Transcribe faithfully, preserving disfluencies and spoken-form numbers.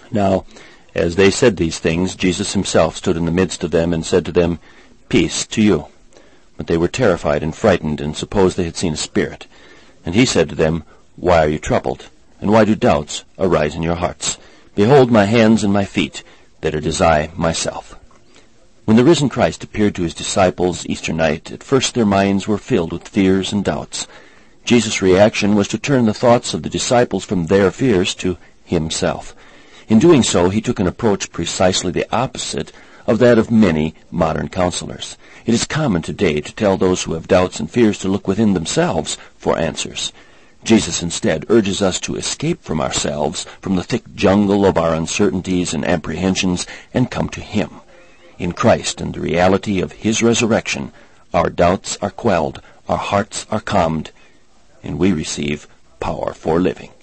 Now, as they said these things, Jesus himself stood in the midst of them and said to them, Peace to you. But they were terrified and frightened, and supposed they had seen a spirit. And he said to them, Why are you troubled? And why do doubts arise in your hearts? Behold my hands and my feet, that it is I myself. When the risen Christ appeared to his disciples Easter night, at first their minds were filled with fears and doubts. Jesus' reaction was to turn the thoughts of the disciples from their fears to himself. In doing so, he took an approach precisely the opposite of that of many modern counselors. It is common today to tell those who have doubts and fears to look within themselves for answers. Jesus instead urges us to escape from ourselves, from the thick jungle of our uncertainties and apprehensions, and come to him. In Christ and the reality of his resurrection, our doubts are quelled, our hearts are calmed, and we receive power for living.